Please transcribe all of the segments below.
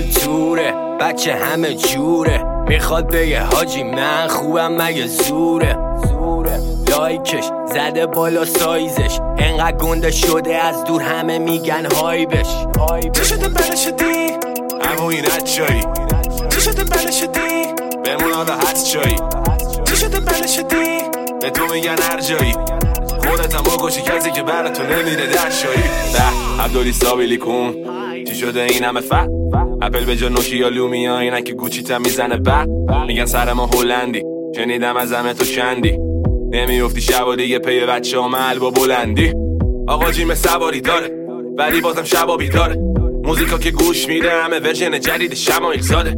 توره بچه همه جوره، میخواد بگه حاجی من خوبم مگه زوره. لایکش زده بالا سایزش، انقدر گنده شده از دور همه میگن های بش. چی شده بله شدی؟ اما این چایی؟ چی شده بله شدی؟ بمون حالا هست چایی؟ چی شده بله شدی؟ به تو میگن هر جایی، خودت هم بکشی کسی که برای تو نمیره در شایی. ده عبدالی سابیلی کن چی شده این همه اپل به جا نوکیا لومیا، اینن که گوچی تا میزنه میگن سر ما هلندی، شنیدم از همه تو چندی، نمیافتی شب و دیگه پی بچه ها محل با بلندی. آقا جیم سواری داره ولی بازم شبا بیداره، موزیکا که گوش میده همه ورژن جدید شمایل زاده.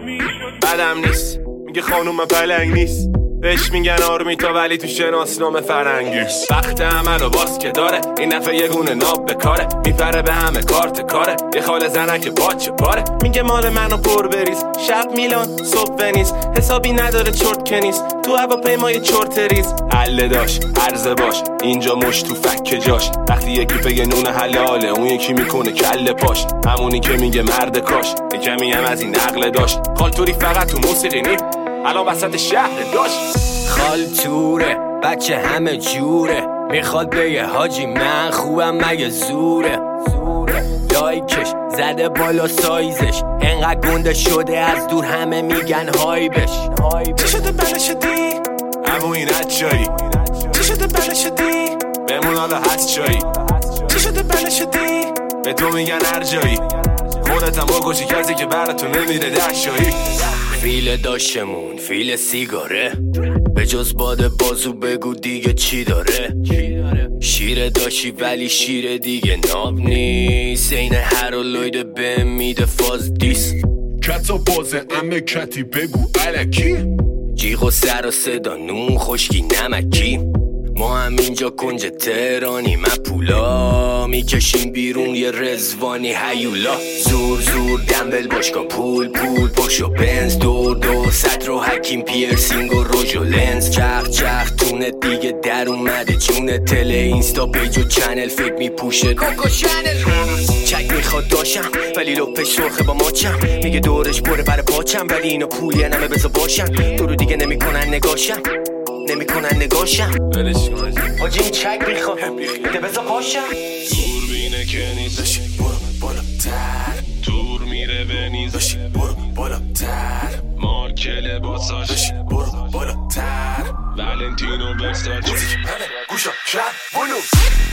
بدم نیست میگه خانوم پلنگ نیست، بهش میگن آرمیتا ولی تو شناسنامه فرنگی. وقت عمل و باز که داره این نفع یه گونه ناب بکاره، میپره به همه کارت کاره، یه خاله زنه که باچه پاره. میگه مال منو پر بریز، شب میلان صبح ونیز، حسابی نداره چرت کنیز، تو هواپیمای چرت ریز. عله داش عرضه باش اینجا مش تو فک جاش، وقتی یکی بگه نون حلاله اون یکی میکنه کله پاش، همونی که میگه مرد کاش یکمی هم از این عقل داشت. خالتوری فقط تو موسیقی نی الان وسط شهر داشت. خالتوره بچه همه جوره، میخواد بگه حاجی من خوبم مگه زوره. لایکش زده بالا سایزش، انقدر گنده شده از دور همه میگن های بش. چی شده بله شدی؟ اما این چایی؟ چی شده بله شدی؟ بمون حالا هست چایی؟ چی شده بله شدی؟ به تو میگن هر جایی، خودت هم بکشی کسی که برای تو نمیره در شایی. فیل داشتمون فیل سیگاره، به جز باد بازو بگو دیگه چی داره. شیر داشتی ولی شیر دیگه ناب نیست، این هرولوید به میده فاز دیس. کتا بازه امه کتی بگو علکی، جیغ و سر و صدا نون خشکی نمکی. ما هم اینجا کنج تهرانی من پولا، میکشیم بیرون یه رزوانی هیولا. زور زور دنبل باشگاه پول پشت و بنز، دور صد رو حکیم پیرسینگ و روژ و لنز. چخ تونه دیگه در اومده جونه، تله اینستا پیج و چنل فکر میپوشه کوکو چنل. چک میخواد داشم ولی لپش سرخه با ماچم، میگه دورش بره بر پاچم ولی اینو پولی نمه بزا باشم. تو رو دیگه نمیکنن نگاشم ولش کن حاجی این چک میخواد ده بزا پاشم. دور بینه که نیست داشی برو بالاتر، دور میره به نیز داشی برو بالاتر، مارک لباساش داشی برو بالاتر، ولنتینو برساچ موزیک همه گوشا شب بلوز.